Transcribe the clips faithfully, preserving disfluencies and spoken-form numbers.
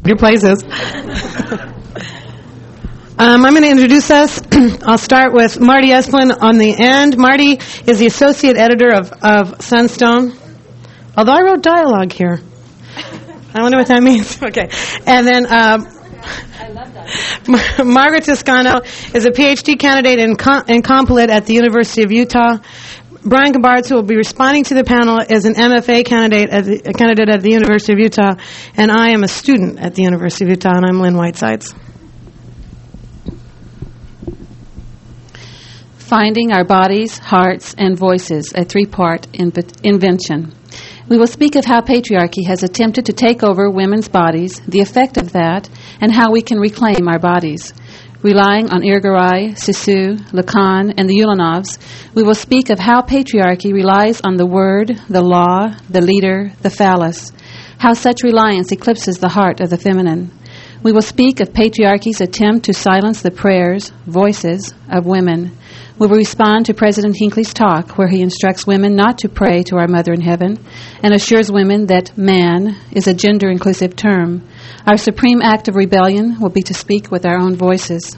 Your places. Um, I'm going to introduce us. I'll start with Marty Esplin on the end. Marty is the associate editor of, of Sunstone. Although I wrote dialogue here. I wonder what that means. Okay. And then um, I love that. Margaret Toscano is a P H D candidate in, com- in Comp Lit at the University of Utah. Brian Gabartz, who will be responding to the panel, is an M F A candidate at the, a candidate at the University of Utah, and I am a student at the University of Utah, and I'm Lynn Whitesides. Finding Our Bodies, Hearts, and Voices, a three-part inv- invention. We will speak of how patriarchy has attempted to take over women's bodies, the effect of that, and how we can reclaim our bodies. Relying on Irigaray, Sissou, Lacan, and the Ulanovs, we will speak of how patriarchy relies on the word, the law, the leader, the phallus, how such reliance eclipses the heart of the feminine. We will speak of patriarchy's attempt to silence the prayers, voices, of women. We will respond to President Hinckley's talk, where he instructs women not to pray to our Mother in Heaven and assures women that man is a gender-inclusive term. Our supreme act of rebellion will be to speak with our own voices.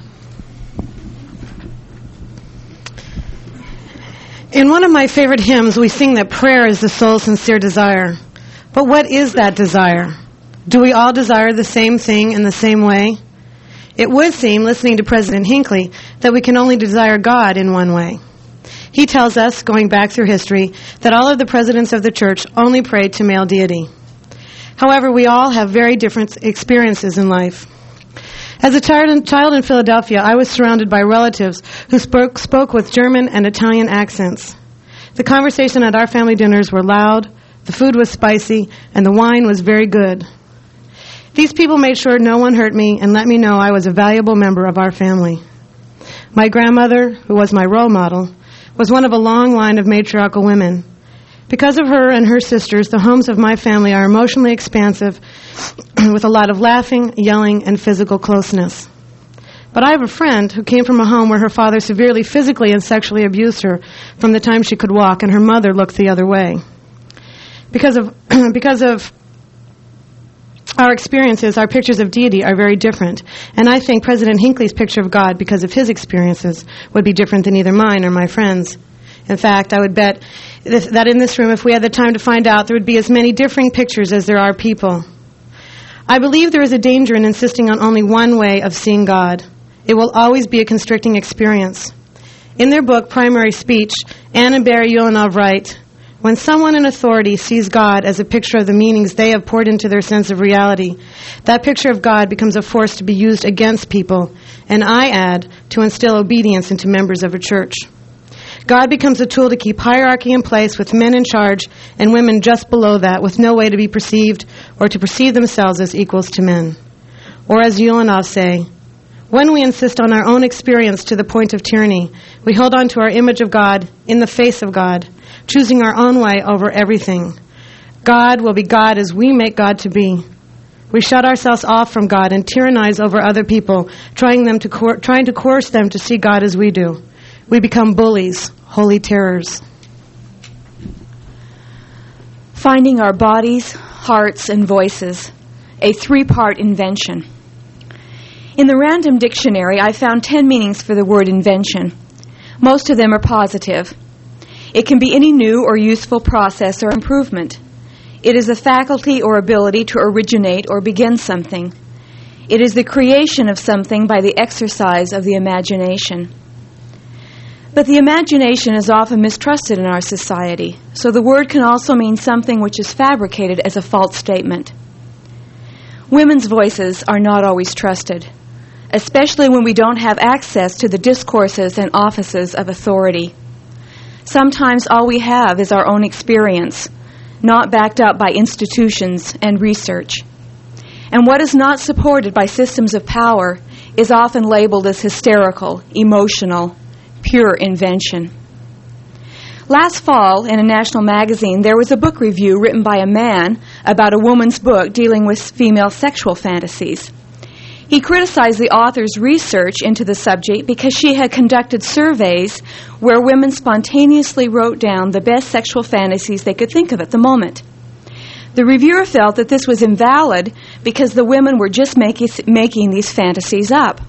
In one of my favorite hymns, we sing that prayer is the soul's sincere desire. But what is that desire? Do we all desire the same thing in the same way? It would seem, listening to President Hinckley, that we can only desire God in one way. He tells us, going back through history, that all of the presidents of the church only prayed to male deity. However, we all have very different experiences in life. As a child in Philadelphia, I was surrounded by relatives who spoke, spoke with German and Italian accents. The conversation at our family dinners were loud, the food was spicy, and the wine was very good. These people made sure no one hurt me and let me know I was a valuable member of our family. My grandmother, who was my role model, was one of a long line of matriarchal women. Because of her and her sisters, the homes of my family are emotionally expansive with a lot of laughing, yelling, and physical closeness. But I have a friend who came from a home where her father severely physically and sexually abused her from the time she could walk, and her mother looked the other way. Because of because of our experiences, our pictures of deity are very different. And I think President Hinckley's picture of God, because of his experiences, would be different than either mine or my friends. In fact, I would bet that in this room, if we had the time to find out, there would be as many differing pictures as there are people. I believe there is a danger in insisting on only one way of seeing God. It will always be a constricting experience. In their book, Primary Speech, Anne and Barry Ulanov write, when someone in authority sees God as a picture of the meanings they have poured into their sense of reality, that picture of God becomes a force to be used against people, and I add, to instill obedience into members of a church. God becomes a tool to keep hierarchy in place with men in charge and women just below that with no way to be perceived or to perceive themselves as equals to men. Or as Ulanov say, when we insist on our own experience to the point of tyranny, we hold on to our image of God in the face of God, choosing our own way over everything. God will be God as we make God to be. We shut ourselves off from God and tyrannize over other people, trying them to coer- trying to coerce them to see God as we do. We become bullies, holy terrors. Finding Our Bodies, Hearts, and Voices, a three-part invention. In the Random Dictionary, I found ten meanings for the word invention. Most of them are positive. It can be any new or useful process or improvement. It is a faculty or ability to originate or begin something. It is the creation of something by the exercise of the imagination. But the imagination is often mistrusted in our society, so the word can also mean something which is fabricated as a false statement. Women's voices are not always trusted, especially when we don't have access to the discourses and offices of authority. Sometimes all we have is our own experience, not backed up by institutions and research. And what is not supported by systems of power is often labeled as hysterical, emotional, pure invention. Last fall, in a national magazine, there was a book review written by a man about a woman's book dealing with female sexual fantasies. He criticized the author's research into the subject because she had conducted surveys where women spontaneously wrote down the best sexual fantasies they could think of at the moment. The reviewer felt that this was invalid because the women were just making, making these fantasies up.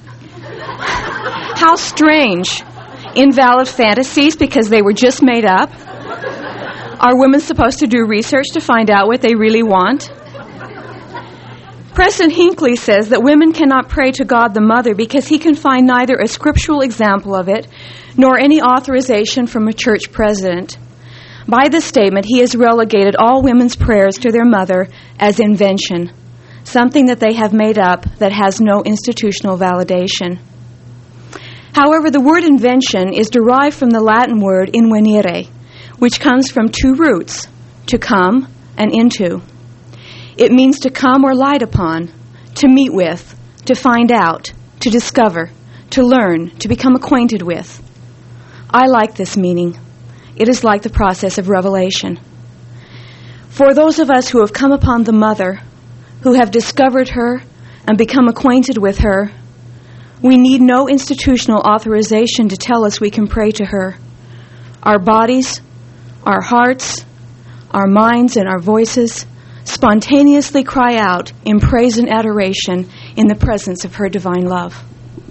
How strange. Invalid fantasies because they were just made up? Are women supposed to do research to find out what they really want? Preston Hinckley says that women cannot pray to God the Mother because he can find neither a scriptural example of it nor any authorization from a church president. By this statement, he has relegated all women's prayers to their mother as invention, something that they have made up that has no institutional validation. However, the word invention is derived from the Latin word invenire, which comes from two roots, to come and into. It means to come or light upon, to meet with, to find out, to discover, to learn, to become acquainted with. I like this meaning. It is like the process of revelation. For those of us who have come upon the Mother, who have discovered her and become acquainted with her, we need no institutional authorization to tell us we can pray to her. Our bodies, our hearts, our minds, and our voices spontaneously cry out in praise and adoration in the presence of her divine love.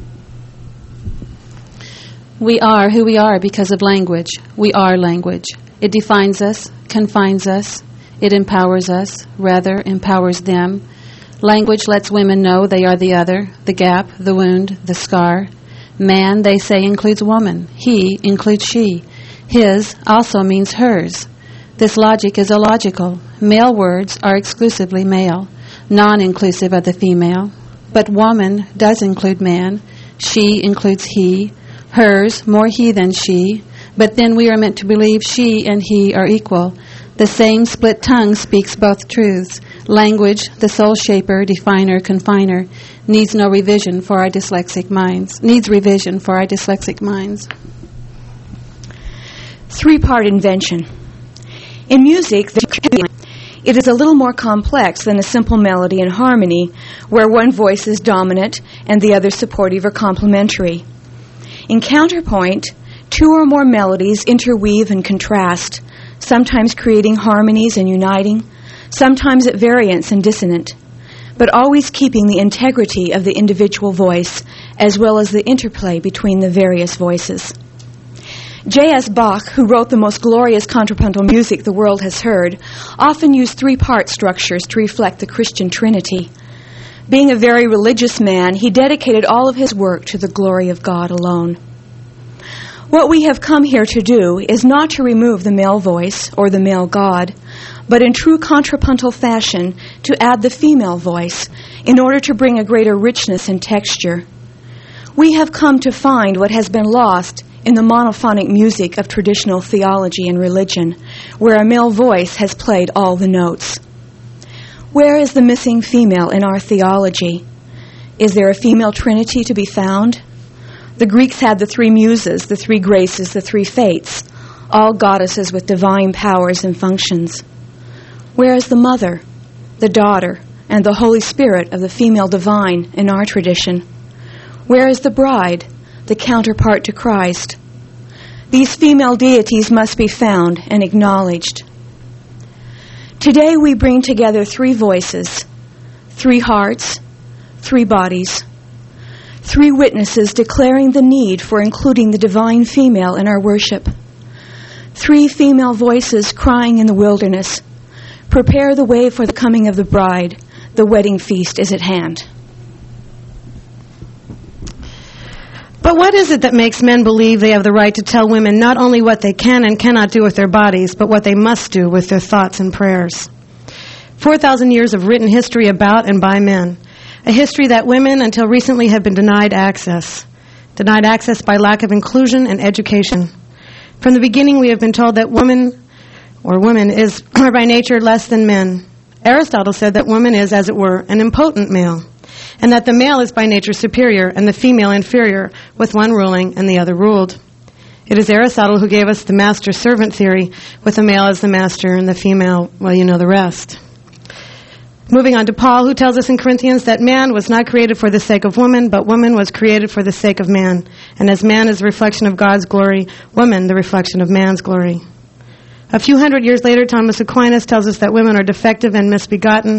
We are who we are because of language. We are language. It defines us, confines us. It empowers us, rather empowers them. Language lets women know they are the other, the gap, the wound, the scar. Man, they say, includes woman. He includes she. His also means hers. This logic is illogical. Male words are exclusively male, non-inclusive of the female. But woman does include man. She includes he. Hers, more he than she. But then we are meant to believe she and he are equal. The same split tongue speaks both truths. Language, the soul shaper, definer, confiner, needs no revision for our dyslexic minds. Needs revision for our dyslexic minds. Three-part invention. In music, it is a little more complex than a simple melody and harmony, where one voice is dominant and the other supportive or complementary. In counterpoint, two or more melodies interweave and contrast, sometimes creating harmonies and uniting, sometimes at variance and dissonant, but always keeping the integrity of the individual voice as well as the interplay between the various voices. J S Bach, who wrote the most glorious contrapuntal music the world has heard, often used three-part structures to reflect the Christian Trinity. Being a very religious man, he dedicated all of his work to the glory of God alone. What we have come here to do is not to remove the male voice or the male God, but in true contrapuntal fashion to add the female voice in order to bring a greater richness and texture. We have come to find what has been lost in the monophonic music of traditional theology and religion, where a male voice has played all the notes. Where is the missing female in our theology? Is there a female trinity to be found? The Greeks had the three muses, the three graces, the three fates, all goddesses with divine powers and functions. Where is the mother, the daughter, and the Holy Spirit of the female divine in our tradition? Where is the bride, the counterpart to Christ? These female deities must be found and acknowledged. Today we bring together three voices, three hearts, three bodies, three witnesses declaring the need for including the divine female in our worship. Three female voices crying in the wilderness, prepare the way for the coming of the bride. The wedding feast is at hand. But what is it that makes men believe they have the right to tell women not only what they can and cannot do with their bodies, but what they must do with their thoughts and prayers? Four thousand years of written history about and by men. A history that women, until recently, have been denied access. Denied access by lack of inclusion and education. From the beginning, we have been told that woman, or woman, is are by nature less than men. Aristotle said that woman is, as it were, an impotent male, and that the male is by nature superior and the female inferior, with one ruling and the other ruled. It is Aristotle who gave us the master-servant theory, with the male as the master and the female, well, you know the rest. Moving on to Paul, who tells us in Corinthians that man was not created for the sake of woman, but woman was created for the sake of man. And as man is the reflection of God's glory, woman the reflection of man's glory. A few hundred years later, Thomas Aquinas tells us that women are defective and misbegotten,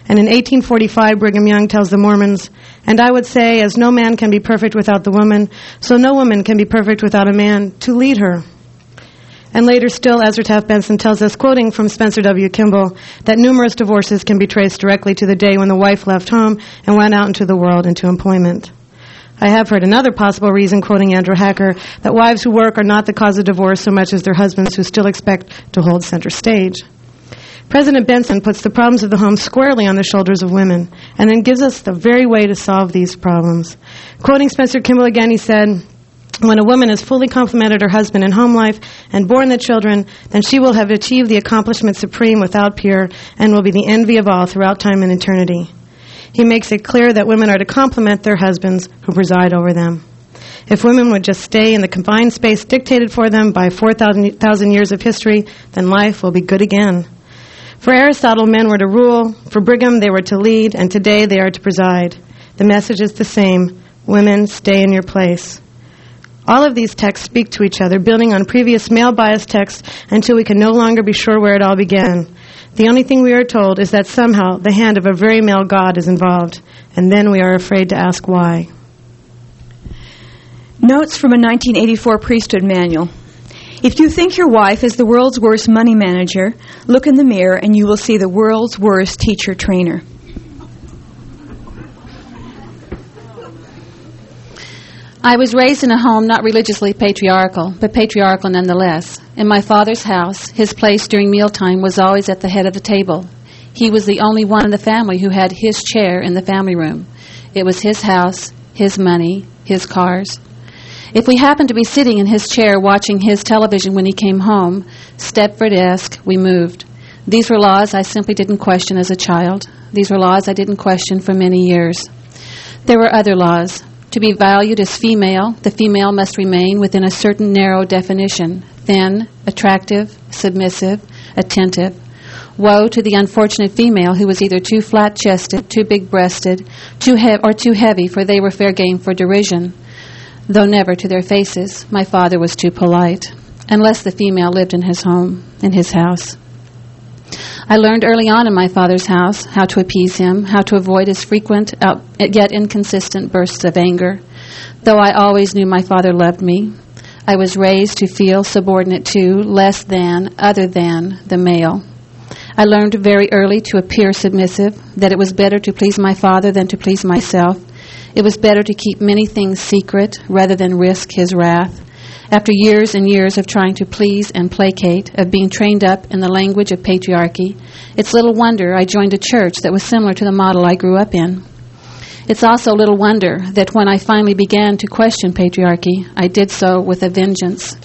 And in eighteen forty-five, Brigham Young tells the Mormons, "And I would say, as no man can be perfect without the woman, so no woman can be perfect without a man to lead her." And later still, Ezra Taft Benson tells us, quoting from Spencer W. Kimball, that numerous divorces can be traced directly to the day when the wife left home and went out into the world into employment. I have heard another possible reason, quoting Andrew Hacker, that wives who work are not the cause of divorce so much as their husbands who still expect to hold center stage. President Benson puts the problems of the home squarely on the shoulders of women and then gives us the very way to solve these problems. Quoting Spencer Kimball again, he said, "When a woman has fully complemented her husband in home life and borne the children, then she will have achieved the accomplishment supreme without peer and will be the envy of all throughout time and eternity." He makes it clear that women are to complement their husbands who preside over them. If women would just stay in the confined space dictated for them by four thousand years of history, then life will be good again. For Aristotle, men were to rule. For Brigham, they were to lead. And today, they are to preside. The message is the same. Women, stay in your place. All of these texts speak to each other, building on previous male-biased texts until we can no longer be sure where it all began. The only thing we are told is that somehow the hand of a very male God is involved, and then we are afraid to ask why. Notes from a nineteen eighty-four priesthood manual. If you think your wife is the world's worst money manager, look in the mirror and you will see the world's worst teacher trainer. I was raised in a home not religiously patriarchal, but patriarchal nonetheless. In my father's house, his place during mealtime was always at the head of the table. He was the only one in the family who had his chair in the family room. It was his house, his money, his cars. If we happened to be sitting in his chair watching his television when he came home, Stepford-esque, we moved. These were laws I simply didn't question as a child. These were laws I didn't question for many years. There were other laws. To be valued as female, the female must remain within a certain narrow definition: thin, attractive, submissive, attentive. Woe to the unfortunate female who was either too flat-chested, too big-breasted, too he- or too heavy, for they were fair game for derision. Though never to their faces, my father was too polite, unless the female lived in his home, in his house. I learned early on in my father's house how to appease him, how to avoid his frequent, out, yet inconsistent bursts of anger. Though I always knew my father loved me, I was raised to feel subordinate to, less than, other than the male. I learned very early to appear submissive, that it was better to please my father than to please myself. It was better to keep many things secret rather than risk his wrath. After years and years of trying to please and placate, of being trained up in the language of patriarchy, it's little wonder I joined a church that was similar to the model I grew up in. It's also little wonder that when I finally began to question patriarchy, I did so with a vengeance.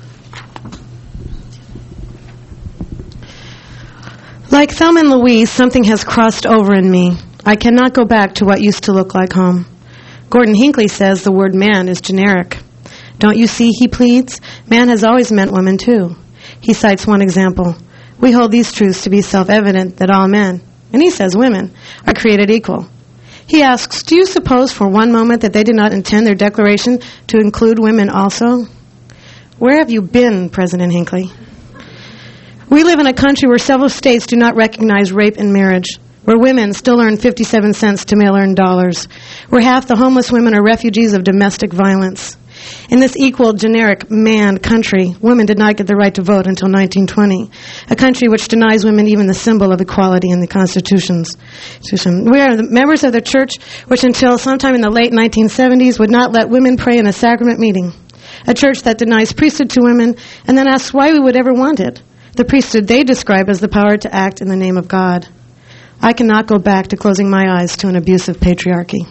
Like Thelma and Louise, something has crossed over in me. I cannot go back to what used to look like home. Gordon Hinckley says the word man is generic. Don't you see, he pleads, man has always meant woman too. He cites one example. We hold these truths to be self-evident that all men, and he says women, are created equal. He asks, do you suppose for one moment that they did not intend their declaration to include women also? Where have you been, President Hinckley? We live in a country where several states do not recognize rape and marriage, where women still earn fifty-seven cents to male-earned dollars, where half the homeless women are refugees of domestic violence. In this equal, generic man country, women did not get the right to vote until nineteen twenty, a country which denies women even the symbol of equality in the Constitutions. We are the members of the church which until sometime in the late nineteen seventies would not let women pray in a sacrament meeting, a church that denies priesthood to women and then asks why we would ever want it, the priesthood they describe as the power to act in the name of God. I cannot go back to closing my eyes to an abusive patriarchy.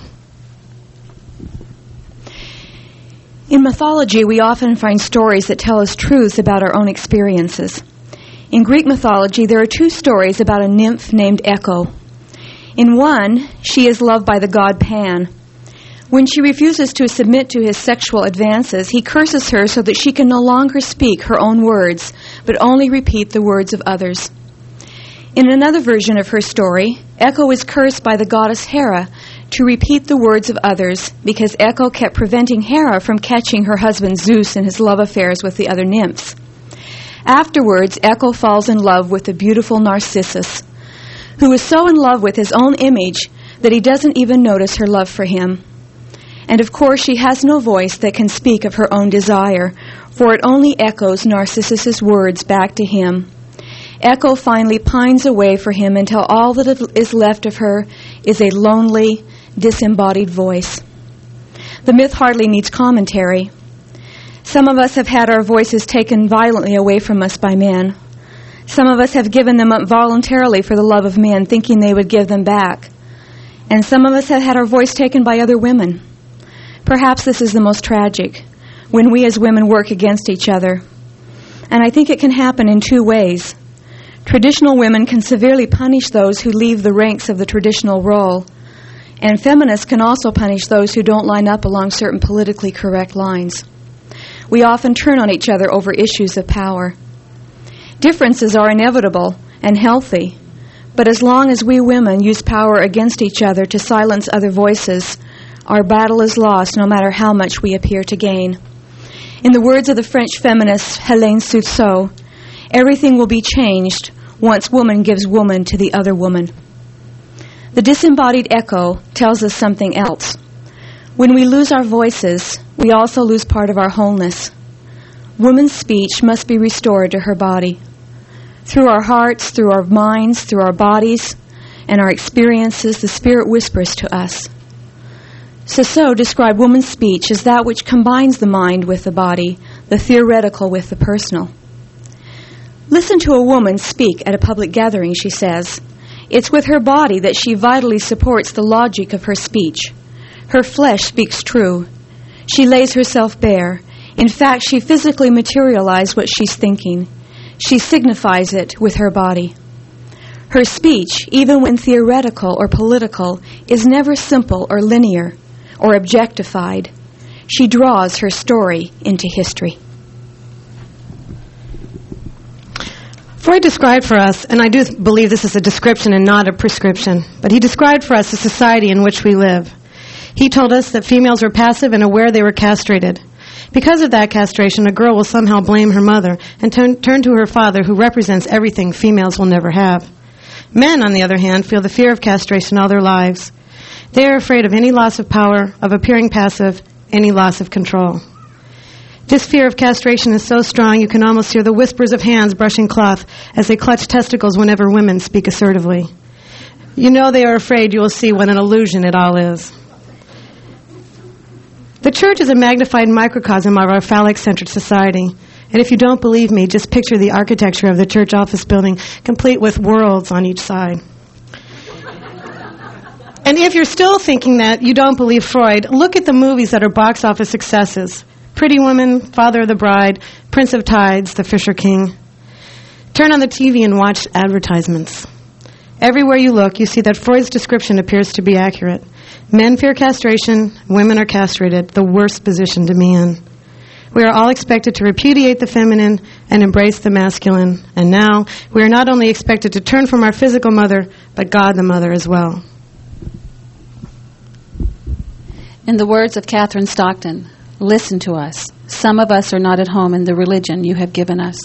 In mythology, we often find stories that tell us truths about our own experiences. In Greek mythology, there are two stories about a nymph named Echo. In one, she is loved by the god Pan. When she refuses to submit to his sexual advances, he curses her so that she can no longer speak her own words, but only repeat the words of others. In another version of her story, Echo is cursed by the goddess Hera to repeat the words of others because Echo kept preventing Hera from catching her husband Zeus in his love affairs with the other nymphs. Afterwards, Echo falls in love with the beautiful Narcissus, who is so in love with his own image that he doesn't even notice her love for him. And of course, she has no voice that can speak of her own desire, for it only echoes Narcissus's words back to him. Echo finally pines away for him until all that is left of her is a lonely, disembodied voice. The myth hardly needs commentary. Some of us have had our voices taken violently away from us by men. Some of us have given them up voluntarily for the love of men, thinking they would give them back. And some of us have had our voice taken by other women. Perhaps this is the most tragic, when we as women work against each other. And I think it can happen in two ways. Traditional women can severely punish those who leave the ranks of the traditional role, and feminists can also punish those who don't line up along certain politically correct lines. We often turn on each other over issues of power. Differences are inevitable and healthy, but as long as we women use power against each other to silence other voices, our battle is lost no matter how much we appear to gain. In the words of the French feminist Hélène Suzhou, everything will be changed once woman gives woman to the other woman. The disembodied echo tells us something else. When we lose our voices, we also lose part of our wholeness. Woman's speech must be restored to her body. Through our hearts, through our minds, through our bodies, and our experiences, the Spirit whispers to us. Suzhou described woman's speech as that which combines the mind with the body, the theoretical with the personal. Listen to a woman speak at a public gathering, she says. It's with her body that she vitally supports the logic of her speech. Her flesh speaks true. She lays herself bare. In fact, she physically materializes what she's thinking. She signifies it with her body. Her speech, even when theoretical or political, is never simple or linear or objectified. She draws her story into history. Freud described for us, and I do believe this is a description and not a prescription, but he described for us the society in which we live. He told us that females were passive and aware they were castrated. Because of that castration, a girl will somehow blame her mother and turn, turn to her father, who represents everything females will never have. Men, on the other hand, feel the fear of castration all their lives. They are afraid of any loss of power, of appearing passive, any loss of control. This fear of castration is so strong you can almost hear the whispers of hands brushing cloth as they clutch testicles whenever women speak assertively. You know they are afraid you will see what an illusion it all is. The church is a magnified microcosm of our phallic-centered society. And if you don't believe me, just picture the architecture of the church office building, complete with worlds on each side. And if you're still thinking that you don't believe Freud, look at the movies that are box office successes. Pretty Woman, Father of the Bride, Prince of Tides, The Fisher King. Turn on the T V and watch advertisements. Everywhere you look, you see that Freud's description appears to be accurate. Men fear castration, women are castrated, the worst position to be in. We are all expected to repudiate the feminine and embrace the masculine. And now, we are not only expected to turn from our physical mother, but God the Mother as well. In the words of Catherine Stockton, listen to us. Some of us are not at home in the religion you have given us.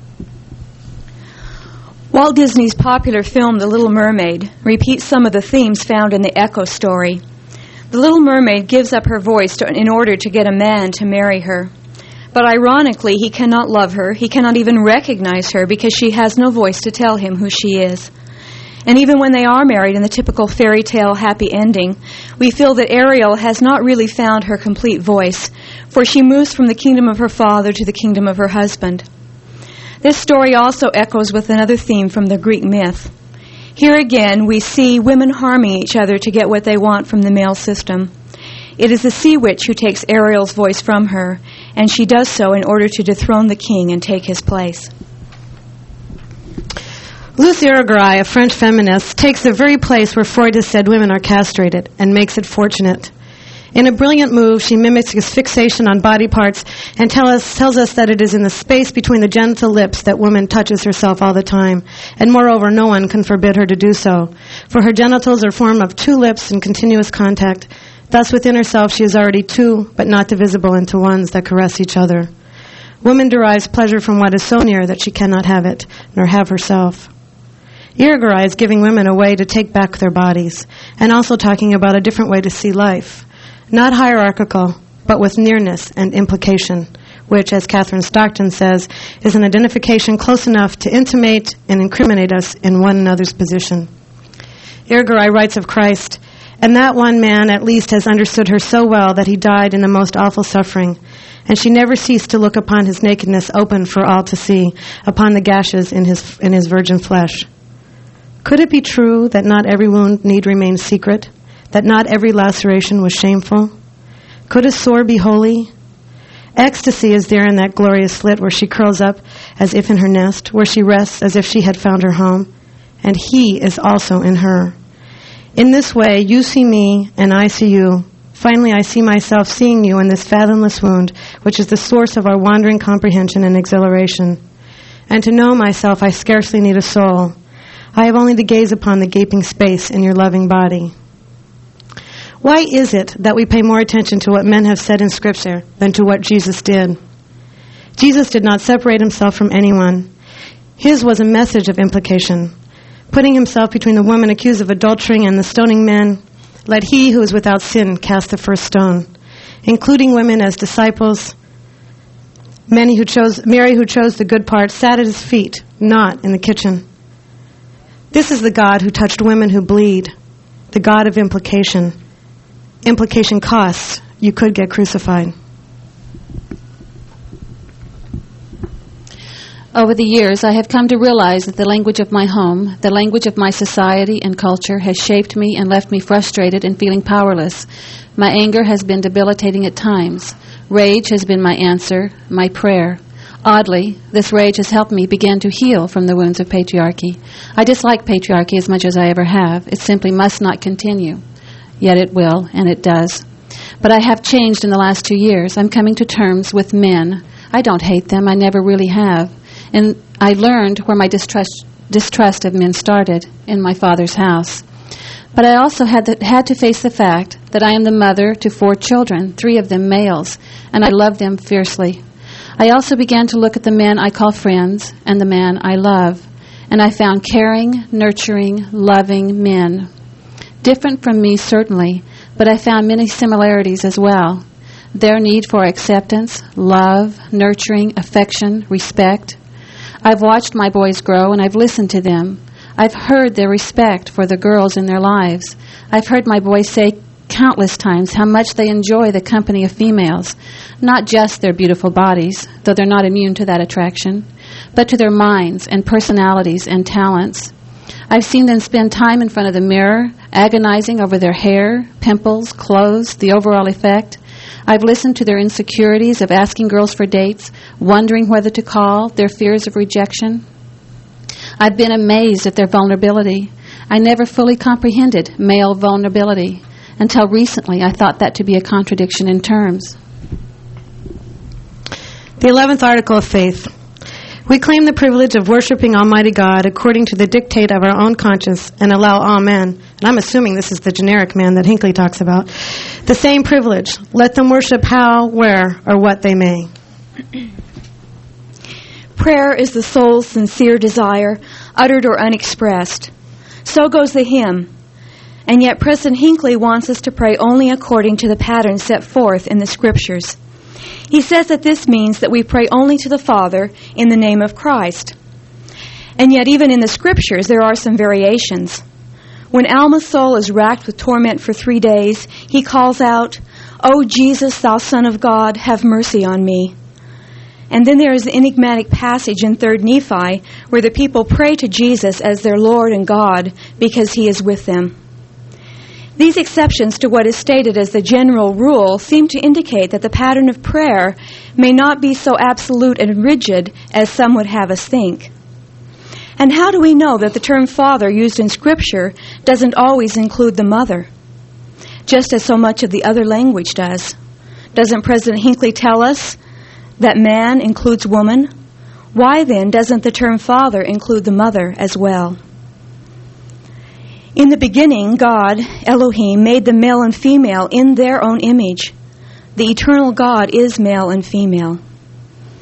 Walt Disney's popular film, The Little Mermaid, repeats some of the themes found in the Echo story. The Little Mermaid gives up her voice to, in order to get a man to marry her. But ironically, he cannot love her. He cannot even recognize her because she has no voice to tell him who she is. And even when they are married in the typical fairy tale happy ending, we feel that Ariel has not really found her complete voice, for she moves from the kingdom of her father to the kingdom of her husband. This story also echoes with another theme from the Greek myth. Here again, we see women harming each other to get what they want from the male system. It is the sea witch who takes Ariel's voice from her, and she does so in order to dethrone the king and take his place. Luce Irigaray, a French feminist, takes the very place where Freud has said women are castrated and makes it fortunate. In a brilliant move, she mimics his fixation on body parts and tell us, tells us that it is in the space between the genital lips that woman touches herself all the time, and moreover, no one can forbid her to do so, for her genitals are formed of two lips in continuous contact. Thus, within herself, she is already two, but not divisible into ones that caress each other. Woman derives pleasure from what is so near that she cannot have it, nor have herself. Irigaray is giving women a way to take back their bodies, and also talking about a different way to see life. Not hierarchical, but with nearness and implication, which, as Catherine Stockton says, is an identification close enough to intimate and incriminate us in one another's position. Irigaray writes of Christ, "And that one man at least has understood her so well that he died in the most awful suffering, and she never ceased to look upon his nakedness open for all to see, upon the gashes in his in his virgin flesh." Could it be true that not every wound need remain secret, that not every laceration was shameful? Could a sore be holy? Ecstasy is there in that glorious slit where she curls up as if in her nest, where she rests as if she had found her home, and he is also in her. In this way, you see me and I see you. Finally, I see myself seeing you in this fathomless wound, which is the source of our wandering comprehension and exhilaration. And to know myself, I scarcely need a soul. I have only to gaze upon the gaping space in your loving body. Why is it that we pay more attention to what men have said in Scripture than to what Jesus did? Jesus did not separate himself from anyone. His was a message of implication. Putting himself between the woman accused of adultery and the stoning men, let he who is without sin cast the first stone, including women as disciples. Many who chose, Mary, who chose the good part, sat at his feet, not in the kitchen. This is the God who touched women who bleed, the God of implication. Implication costs. You could get crucified. Over the years, I have come to realize that the language of my home, the language of my society and culture, has shaped me and left me frustrated and feeling powerless. My anger has been debilitating at times. Rage has been my answer, my prayer. Oddly, this rage has helped me begin to heal from the wounds of patriarchy. I dislike patriarchy as much as I ever have. It simply must not continue. Yet it will, and it does. But I have changed in the last two years. I'm coming to terms with men. I don't hate them. I never really have. And I learned where my distrust, distrust of men started, in my father's house. But I also had, to, had to face the fact that I am the mother to four children, three of them males, and I love them fiercely. I also began to look at the men I call friends and the man I love, and I found caring, nurturing, loving men. Different from me, certainly, but I found many similarities as well. Their need for acceptance, love, nurturing, affection, respect. I've watched my boys grow, and I've listened to them. I've heard their respect for the girls in their lives. I've heard my boys say countless times how much they enjoy the company of females, not just their beautiful bodies, though they're not immune to that attraction, but to their minds and personalities and talents. I've seen them spend time in front of the mirror, agonizing over their hair, pimples, clothes, the overall effect. I've listened to their insecurities of asking girls for dates, wondering whether to call, their fears of rejection. I've been amazed at their vulnerability. I never fully comprehended male vulnerability. Until recently, I thought that to be a contradiction in terms. The eleventh article of faith. We claim the privilege of worshiping Almighty God according to the dictate of our own conscience and allow all men, and I'm assuming this is the generic man that Hinckley talks about, the same privilege. Let them worship how, where, or what they may. Prayer is the soul's sincere desire, uttered or unexpressed. So goes the hymn. And yet President Hinckley wants us to pray only according to the pattern set forth in the Scriptures. He says that this means that we pray only to the Father in the name of Christ. And yet even in the Scriptures there are some variations. When Alma's soul is racked with torment for three days, he calls out, "O Jesus, thou Son of God, have mercy on me." And then there is the enigmatic passage in Third Nephi where the people pray to Jesus as their Lord and God because he is with them. These exceptions to what is stated as the general rule seem to indicate that the pattern of prayer may not be so absolute and rigid as some would have us think. And how do we know that the term father used in Scripture doesn't always include the mother, just as so much of the other language does? Doesn't President Hinckley tell us that man includes woman? Why then doesn't the term father include the mother as well? In the beginning, God, Elohim, made the male and female in their own image. The eternal God is male and female.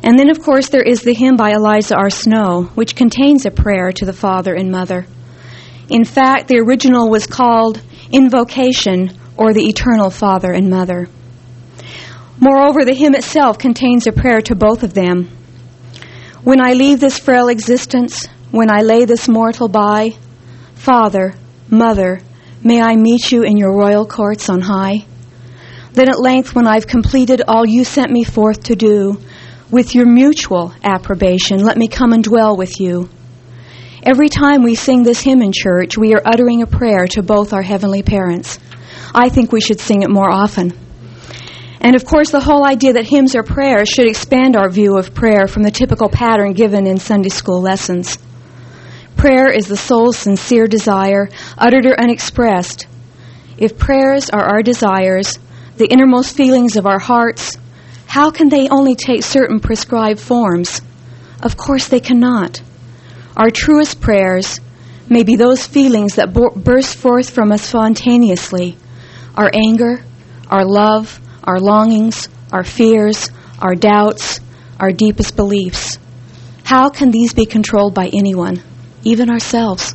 And then, of course, there is the hymn by Eliza R. Snow, which contains a prayer to the Father and Mother. In fact, the original was called Invocation, or the Eternal Father and Mother. Moreover, the hymn itself contains a prayer to both of them. When I leave this frail existence, when I lay this mortal by, Father, Mother, may I meet you in your royal courts on high. Then at length, when I've completed all you sent me forth to do, with your mutual approbation, let me come and dwell with you. Every time we sing this hymn in church, we are uttering a prayer to both our heavenly parents. I think we should sing it more often. And of course, the whole idea that hymns are prayers should expand our view of prayer from the typical pattern given in Sunday school lessons. Prayer is the soul's sincere desire, uttered or unexpressed. If prayers are our desires, the innermost feelings of our hearts, how can they only take certain prescribed forms? Of course they cannot. Our truest prayers may be those feelings that bo- burst forth from us spontaneously. Our anger, our love, our longings, our fears, our doubts, our deepest beliefs. How can these be controlled by anyone, even ourselves?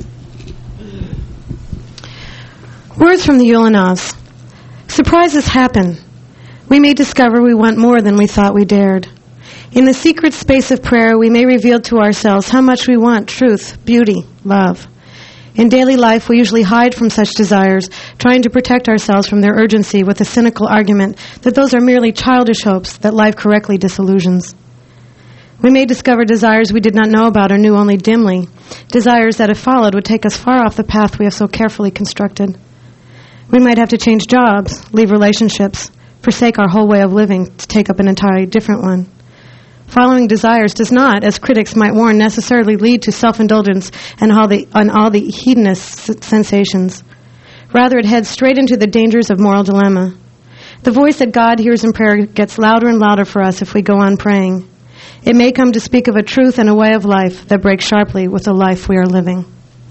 Words from the Ulanovs. Surprises happen. We may discover we want more than we thought we dared. In the secret space of prayer, we may reveal to ourselves how much we want truth, beauty, love. In daily life, we usually hide from such desires, trying to protect ourselves from their urgency with a cynical argument that those are merely childish hopes that life correctly disillusions. We may discover desires we did not know about or knew only dimly, desires that if followed would take us far off the path we have so carefully constructed. We might have to change jobs, leave relationships, forsake our whole way of living to take up an entirely different one. Following desires does not, as critics might warn, necessarily lead to self-indulgence and all the, and all the hedonist sensations. Rather, it heads straight into the dangers of moral dilemma. The voice that God hears in prayer gets louder and louder for us if we go on praying. It may come to speak of a truth and a way of life that breaks sharply with the life we are living.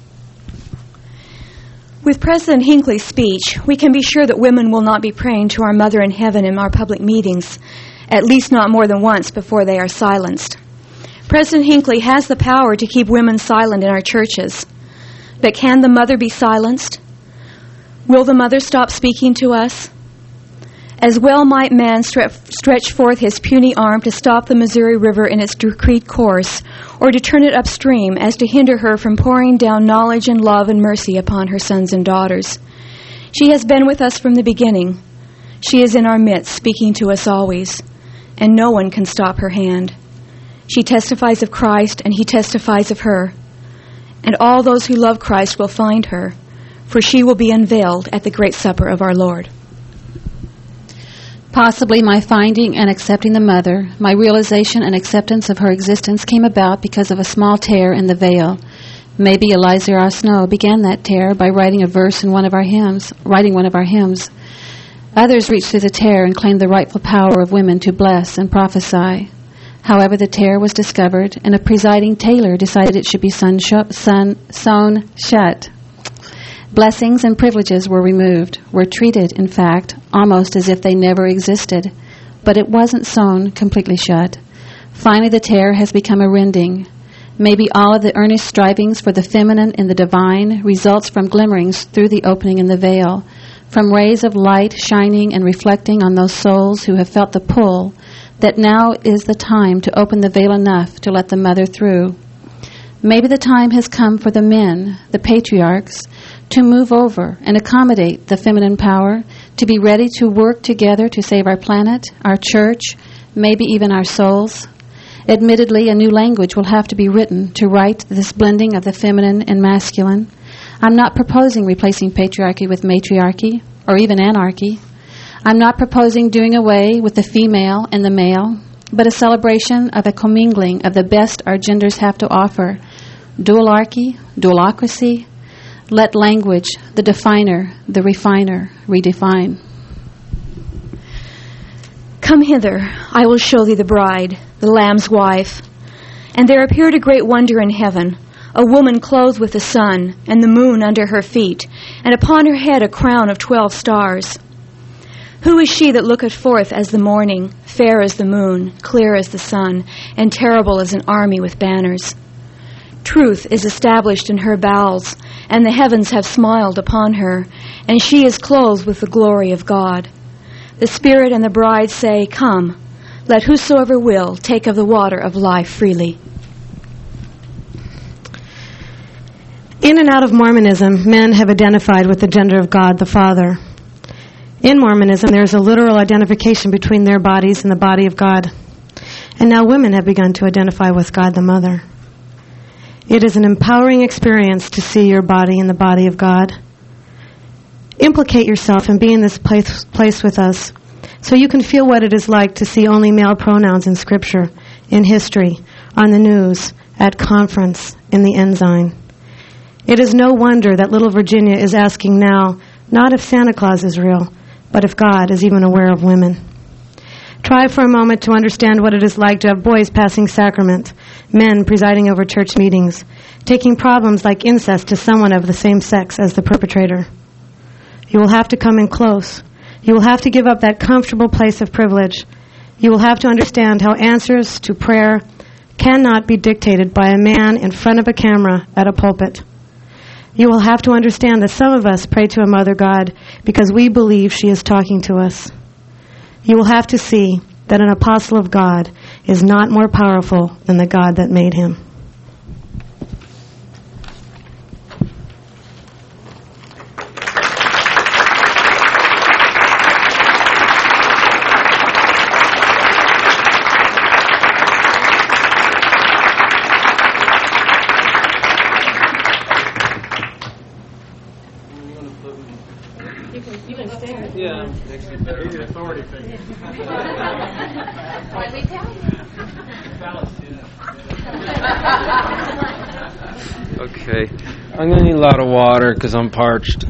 With President Hinckley's speech, we can be sure that women will not be praying to our Mother in Heaven in our public meetings, at least not more than once before they are silenced. President Hinckley has the power to keep women silent in our churches. But can the mother be silenced? Will the mother stop speaking to us? As well might man stre- stretch forth his puny arm to stop the Missouri River in its decreed course, or to turn it upstream as to hinder her from pouring down knowledge and love and mercy upon her sons and daughters. She has been with us from the beginning. She is in our midst, speaking to us always, and no one can stop her hand. She testifies of Christ, and he testifies of her. And all those who love Christ will find her, for she will be unveiled at the great supper of our Lord. Possibly my finding and accepting the mother, my realization and acceptance of her existence came about because of a small tear in the veil. Maybe Eliza R. Snow began that tear by writing a verse in one of our hymns, writing one of our hymns. Others reached through the tear and claimed the rightful power of women to bless and prophesy. However, the tear was discovered, and a presiding tailor decided it should be sun sh- sun, sewn shut. Blessings and privileges were removed, were treated, in fact, almost as if they never existed. But it wasn't sewn completely shut. Finally, the tear has become a rending. Maybe all of the earnest strivings for the feminine in the divine results from glimmerings through the opening in the veil, from rays of light shining and reflecting on those souls who have felt the pull, that now is the time to open the veil enough to let the mother through. Maybe the time has come for the men, the patriarchs, to move over and accommodate the feminine power, to be ready to work together to save our planet, our church, maybe even our souls. Admittedly, a new language will have to be written to write this blending of the feminine and masculine. I'm not proposing replacing patriarchy with matriarchy, or even anarchy. I'm not proposing doing away with the female and the male, but a celebration of a commingling of the best our genders have to offer. Dualarchy, dualocracy. Let language, the definer, the refiner, redefine. Come hither, I will show thee the bride, the Lamb's wife. And there appeared a great wonder in heaven, a woman clothed with the sun, and the moon under her feet, and upon her head a crown of twelve stars. Who is she that looketh forth as the morning, fair as the moon, clear as the sun, and terrible as an army with banners? Truth is established in her bowels, and the heavens have smiled upon her, and she is clothed with the glory of God. The Spirit and the bride say, Come, let whosoever will take of the water of life freely. In and out of Mormonism, men have identified with the gender of God the Father. In Mormonism, there is a literal identification between their bodies and the body of God. And now women have begun to identify with God the Mother. It is an empowering experience to see your body in the body of God. Implicate yourself and be in this place, place with us so you can feel what it is like to see only male pronouns in Scripture, in history, on the news, at conference, in the Ensign. It is no wonder that little Virginia is asking now, not if Santa Claus is real, but if God is even aware of women. Try for a moment to understand what it is like to have boys passing sacrament, men presiding over church meetings, taking problems like incest to someone of the same sex as the perpetrator. You will have to come in close. You will have to give up that comfortable place of privilege. You will have to understand how answers to prayer cannot be dictated by a man in front of a camera at a pulpit. You will have to understand that some of us pray to a Mother God because we believe she is talking to us. You will have to see that an apostle of God is not more powerful than the God that made him. Okay, I'm going to need a lot of water because I'm parched.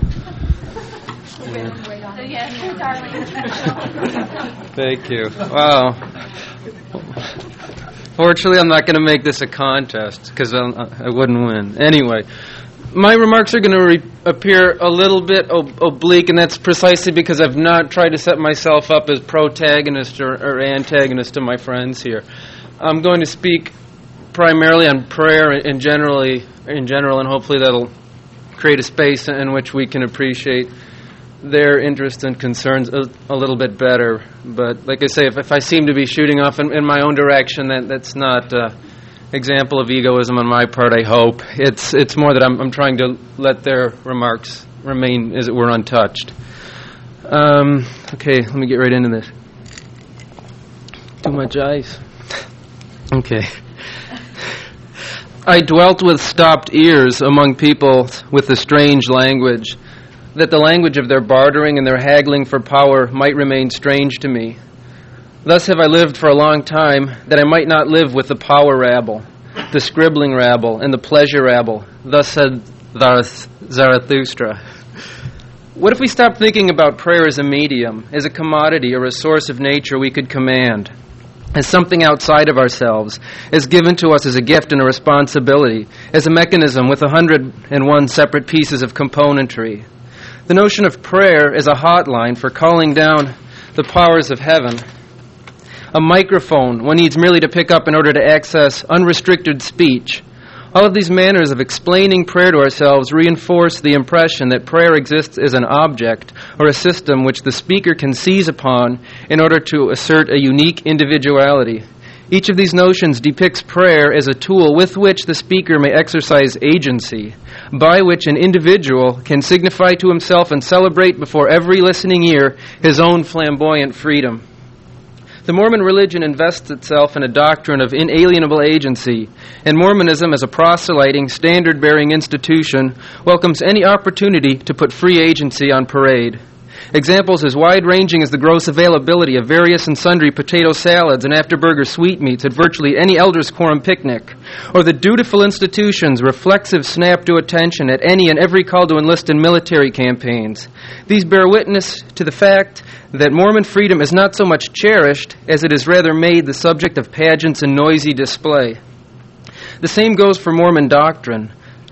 Thank you. Wow. Fortunately, I'm not going to make this a contest because I wouldn't win. Anyway, my remarks are going to re- appear a little bit ob- oblique, and that's precisely because I've not tried to set myself up as protagonist or, or antagonist to my friends here. I'm going to speak primarily on prayer in generally in general, and hopefully that'll create a space in which we can appreciate their interests and concerns a, a little bit better. But like I say, if, if I seem to be shooting off in, in my own direction, that that's not an example of egoism on my part, I hope. It's it's more that I'm, I'm trying to let their remarks remain, as it were, untouched. Um, okay, let me get right into this. Too much ice. Okay. I dwelt with stopped ears among people with a strange language, that the language of their bartering and their haggling for power might remain strange to me. Thus have I lived for a long time, that I might not live with the power rabble, the scribbling rabble, and the pleasure rabble. Thus said Zarathustra. What if we stopped thinking about prayer as a medium, as a commodity or a source of nature we could command, as something outside of ourselves, as given to us as a gift and a responsibility, as a mechanism with a hundred and one separate pieces of componentry? The notion of prayer is a hotline for calling down the powers of heaven. A microphone one needs merely to pick up in order to access unrestricted speech. All of these manners of explaining prayer to ourselves reinforce the impression that prayer exists as an object or a system which the speaker can seize upon in order to assert a unique individuality. Each of these notions depicts prayer as a tool with which the speaker may exercise agency, by which an individual can signify to himself and celebrate before every listening ear his own flamboyant freedom. The Mormon religion invests itself in a doctrine of inalienable agency, and Mormonism, as a proselyting, standard-bearing institution, welcomes any opportunity to put free agency on parade. Examples as wide-ranging as the gross availability of various and sundry potato salads and after-burger sweetmeats at virtually any elders' quorum picnic, or the dutiful institution's reflexive snap to attention at any and every call to enlist in military campaigns. These bear witness to the fact that Mormon freedom is not so much cherished as it is rather made the subject of pageants and noisy display. The same goes for Mormon doctrine.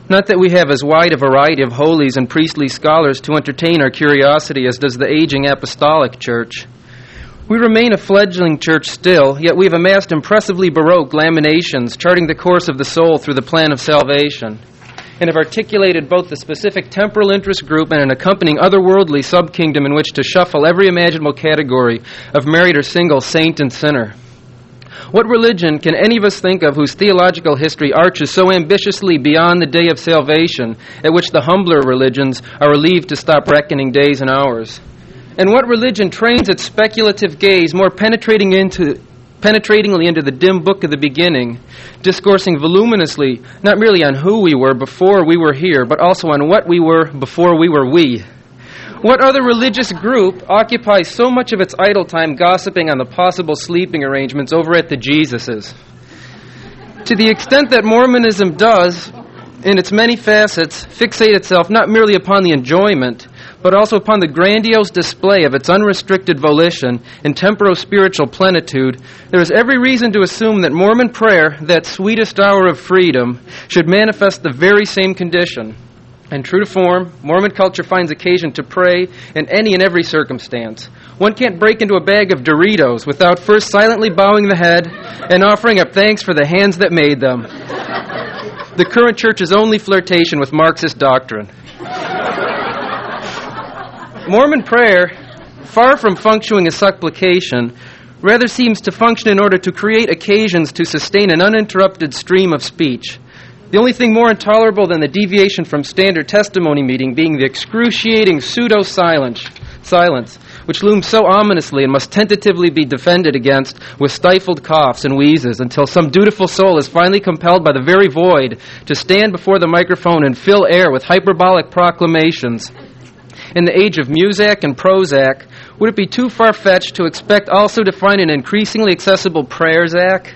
Not that we have as wide a variety of holies and priestly scholars to entertain our curiosity as does the aging apostolic church. We remain a fledgling church still, yet we have amassed impressively Baroque laminations charting the course of the soul through the plan of salvation, and have articulated both the specific temporal interest group and an accompanying otherworldly subkingdom in which to shuffle every imaginable category of married or single saint and sinner. What religion can any of us think of whose theological history arches so ambitiously beyond the day of salvation, at which the humbler religions are relieved to stop reckoning days and hours? And what religion trains its speculative gaze more penetrating into, penetratingly into the dim book of the beginning, discoursing voluminously not merely on who we were before we were here, but also on what we were before we were we? What other religious group occupies so much of its idle time gossiping on the possible sleeping arrangements over at the Jesuses? To the extent that Mormonism does, in its many facets, fixate itself not merely upon the enjoyment, but also upon the grandiose display of its unrestricted volition and temporo-spiritual plenitude, there is every reason to assume that Mormon prayer, that sweetest hour of freedom, should manifest the very same condition. And true to form, Mormon culture finds occasion to pray in any and every circumstance. One can't break into a bag of Doritos without first silently bowing the head and offering up thanks for the hands that made them. The current church's only flirtation with Marxist doctrine. Mormon prayer, far from functioning as supplication, rather seems to function in order to create occasions to sustain an uninterrupted stream of speech. The only thing more intolerable than the deviation from standard testimony meeting being the excruciating pseudo-silence, silence, which looms so ominously and must tentatively be defended against with stifled coughs and wheezes until some dutiful soul is finally compelled by the very void to stand before the microphone and fill air with hyperbolic proclamations. In the age of Muzak and Prozac, would it be too far-fetched to expect also to find an increasingly accessible prayer-zac?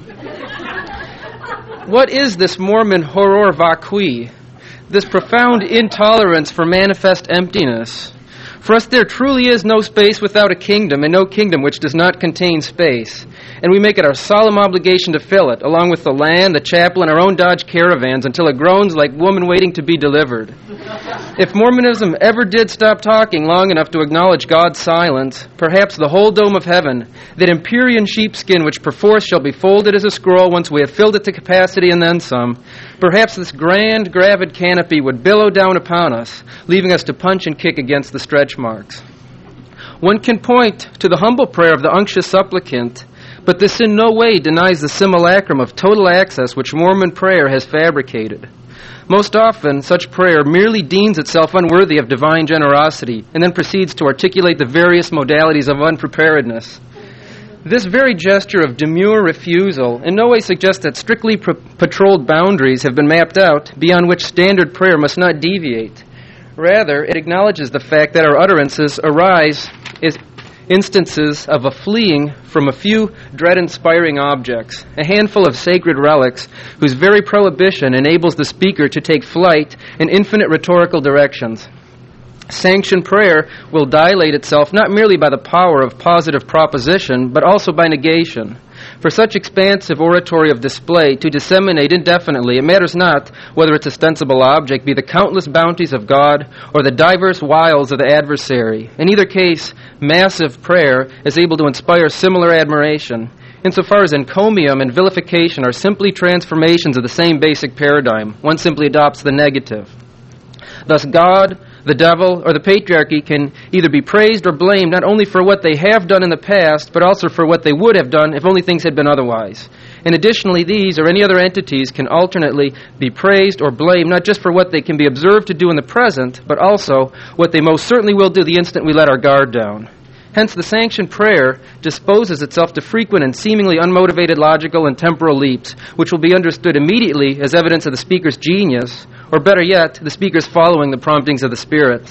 What is this Mormon horror vacui, this profound intolerance for manifest emptiness? For us there truly is no space without a kingdom, and no kingdom which does not contain space. And we make it our solemn obligation to fill it, along with the land, the chapel, and our own Dodge Caravans, until it groans like woman waiting to be delivered. If Mormonism ever did stop talking long enough to acknowledge God's silence, perhaps the whole dome of heaven, that Empyrean sheepskin which perforce shall be folded as a scroll once we have filled it to capacity and then some, perhaps this grand, gravid canopy would billow down upon us, leaving us to punch and kick against the stretch marks. One can point to the humble prayer of the unctuous supplicant, but this in no way denies the simulacrum of total access which Mormon prayer has fabricated. Most often, such prayer merely deems itself unworthy of divine generosity and then proceeds to articulate the various modalities of unpreparedness. This very gesture of demure refusal in no way suggests that strictly pro- patrolled boundaries have been mapped out beyond which standard prayer must not deviate. Rather, it acknowledges the fact that our utterances arise as instances of a fleeing from a few dread-inspiring objects, a handful of sacred relics whose very prohibition enables the speaker to take flight in infinite rhetorical directions. Sanctioned prayer will dilate itself not merely by the power of positive proposition, but also by negation. For such expansive oratory of display to disseminate indefinitely, it matters not whether its ostensible object be the countless bounties of God or the diverse wiles of the adversary. In either case, massive prayer is able to inspire similar admiration, insofar as encomium and vilification are simply transformations of the same basic paradigm. One simply adopts the negative. Thus, God, the devil, or the patriarchy can either be praised or blamed not only for what they have done in the past, but also for what they would have done if only things had been otherwise. And additionally, these or any other entities can alternately be praised or blamed not just for what they can be observed to do in the present, but also what they most certainly will do the instant we let our guard down. Hence, the sanctioned prayer disposes itself to frequent and seemingly unmotivated logical and temporal leaps, which will be understood immediately as evidence of the speaker's genius, or better yet, the speaker's following the promptings of the Spirit.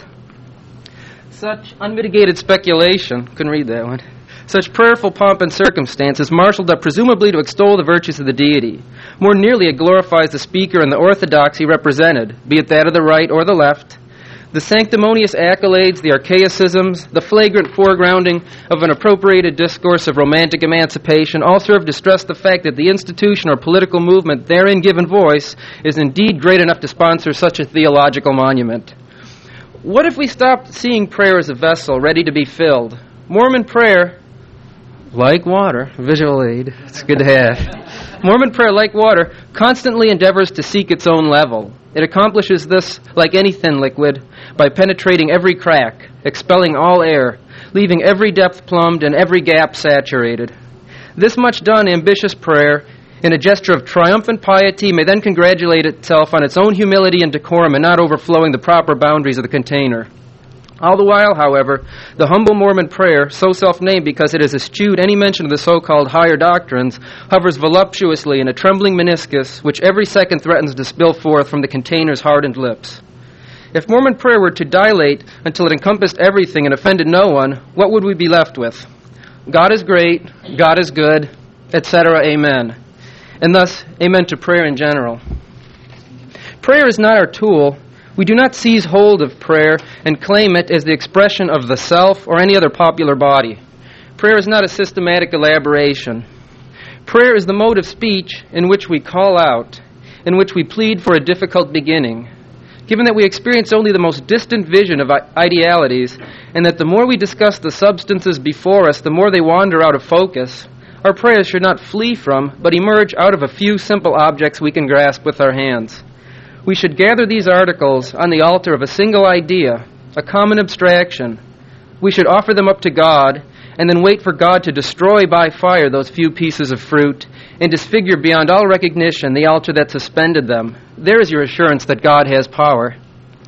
Such unmitigated speculation, couldn't read that one, such prayerful pomp and circumstance is marshaled up presumably to extol the virtues of the deity. More nearly it glorifies the speaker and the orthodoxy represented, be it that of the right or the left. The sanctimonious accolades, the archaicisms, the flagrant foregrounding of an appropriated discourse of romantic emancipation all serve to stress the fact that the institution or political movement therein given voice is indeed great enough to sponsor such a theological monument. What if we stopped seeing prayer as a vessel ready to be filled? Mormon prayer, like water, visual aid, it's good to have. Mormon prayer, like water, constantly endeavors to seek its own level. It accomplishes this, like any thin liquid, by penetrating every crack, expelling all air, leaving every depth plumbed and every gap saturated. This much done, ambitious prayer, in a gesture of triumphant piety, may then congratulate itself on its own humility and decorum and not overflowing the proper boundaries of the container. All the while, however, the humble Mormon prayer, so self-named because it has eschewed any mention of the so-called higher doctrines, hovers voluptuously in a trembling meniscus which every second threatens to spill forth from the container's hardened lips. If Mormon prayer were to dilate until it encompassed everything and offended no one, what would we be left with? God is great, God is good, et cetera, amen. And thus, amen to prayer in general. Prayer is not our tool. We do not seize hold of prayer and claim it as the expression of the self or any other popular body. Prayer is not a systematic elaboration. Prayer is the mode of speech in which we call out, in which we plead for a difficult beginning. Given that we experience only the most distant vision of idealities, and that the more we discuss the substances before us, the more they wander out of focus, our prayers should not flee from, but emerge out of a few simple objects we can grasp with our hands. We should gather these articles on the altar of a single idea, a common abstraction. We should offer them up to God, and then wait for God to destroy by fire those few pieces of fruit, and disfigure beyond all recognition the altar that suspended them. There is your assurance that God has power.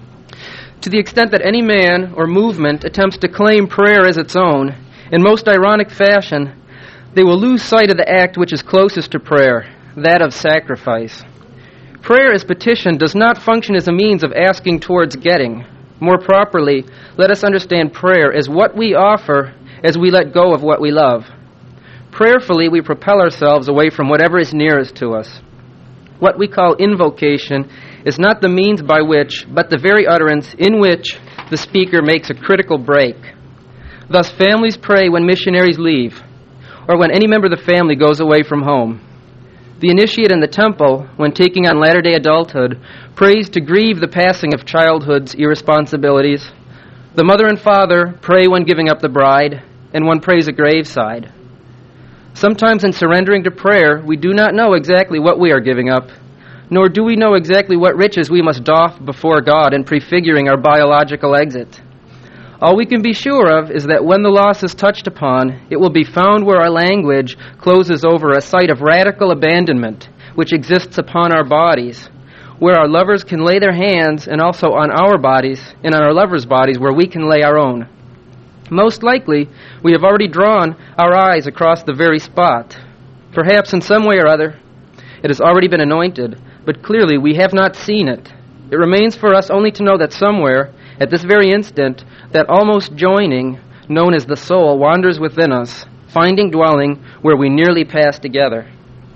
To the extent that any man or movement attempts to claim prayer as its own, in most ironic fashion, they will lose sight of the act which is closest to prayer, that of sacrifice. Prayer as petition does not function as a means of asking towards getting. More properly, let us understand prayer as what we offer as we let go of what we love. Prayerfully, we propel ourselves away from whatever is nearest to us. What we call invocation is not the means by which, but the very utterance in which the speaker makes a critical break. Thus, families pray when missionaries leave, or when any member of the family goes away from home. The initiate in the temple, when taking on latter-day adulthood, prays to grieve the passing of childhood's irresponsibilities. The mother and father pray when giving up the bride, and one prays at graveside. Sometimes in surrendering to prayer, we do not know exactly what we are giving up, nor do we know exactly what riches we must doff before God in prefiguring our biological exit. All we can be sure of is that when the loss is touched upon, it will be found where our language closes over a site of radical abandonment which exists upon our bodies, where our lovers can lay their hands, and also on our bodies and on our lovers' bodies where we can lay our own. Most likely, we have already drawn our eyes across the very spot. Perhaps in some way or other, it has already been anointed, but clearly we have not seen it. It remains for us only to know that somewhere, at this very instant, that almost joining, known as the soul, wanders within us, finding dwelling where we nearly pass together.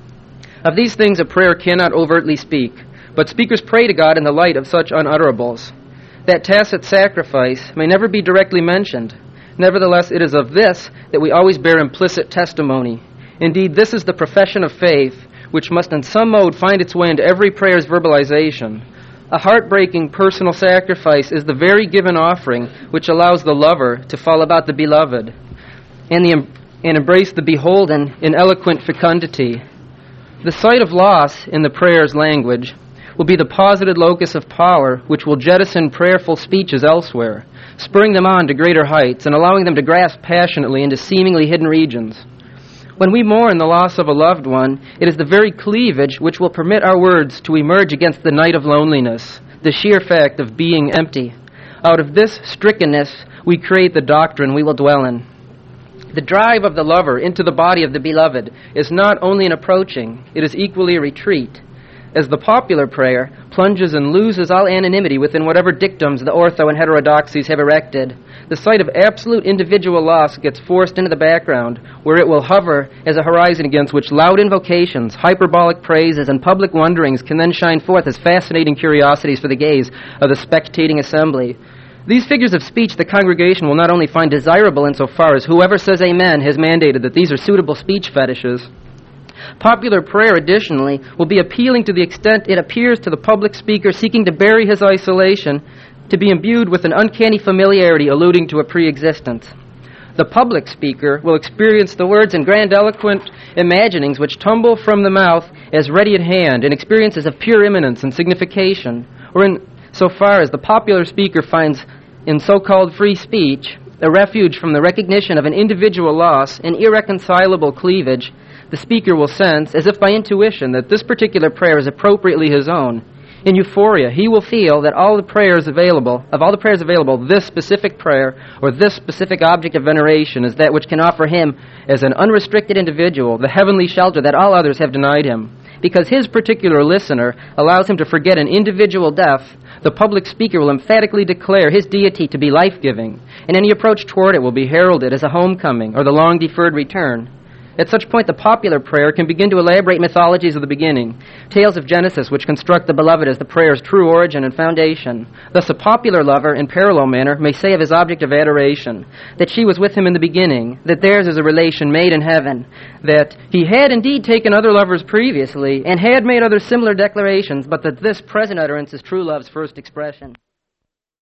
Of these things a prayer cannot overtly speak, but speakers pray to God in the light of such unutterables. That tacit sacrifice may never be directly mentioned. Nevertheless, it is of this that we always bear implicit testimony. Indeed, this is the profession of faith, which must in some mode find its way into every prayer's verbalization. A heartbreaking personal sacrifice is the very given offering which allows the lover to fall about the beloved and, the, and embrace the beholden in eloquent fecundity. The sight of loss in the prayer's language will be the posited locus of power which will jettison prayerful speeches elsewhere, spurring them on to greater heights and allowing them to grasp passionately into seemingly hidden regions. When we mourn the loss of a loved one, it is the very cleavage which will permit our words to emerge against the night of loneliness, the sheer fact of being empty. Out of this strickenness, we create the doctrine we will dwell in. The drive of the lover into the body of the beloved is not only an approaching, it is equally a retreat. As the popular prayer plunges and loses all anonymity within whatever dictums the ortho and heterodoxies have erected, the sight of absolute individual loss gets forced into the background, where it will hover as a horizon against which loud invocations, hyperbolic praises, and public wonderings can then shine forth as fascinating curiosities for the gaze of the spectating assembly. These figures of speech the congregation will not only find desirable insofar as whoever says amen has mandated that these are suitable speech fetishes. Popular prayer, additionally, will be appealing to the extent it appears to the public speaker seeking to bury his isolation to be imbued with an uncanny familiarity alluding to a pre-existence. The public speaker will experience the words and grandiloquent imaginings which tumble from the mouth as ready at hand in experiences of pure immanence and signification, or in so far as the popular speaker finds in so-called free speech a refuge from the recognition of an individual loss and irreconcilable cleavage, the speaker will sense, as if by intuition, that this particular prayer is appropriately his own. In euphoria, he will feel that all the prayers available, of all the prayers available, this specific prayer or this specific object of veneration is that which can offer him, as an unrestricted individual, the heavenly shelter that all others have denied him. Because his particular listener allows him to forget an individual death, the public speaker will emphatically declare his deity to be life-giving, and any approach toward it will be heralded as a homecoming or the long-deferred return. At such point, the popular prayer can begin to elaborate mythologies of the beginning, tales of Genesis which construct the beloved as the prayer's true origin and foundation. Thus, a popular lover, in parallel manner, may say of his object of adoration that she was with him in the beginning, that theirs is a relation made in heaven, that he had indeed taken other lovers previously, and had made other similar declarations, but that this present utterance is true love's first expression.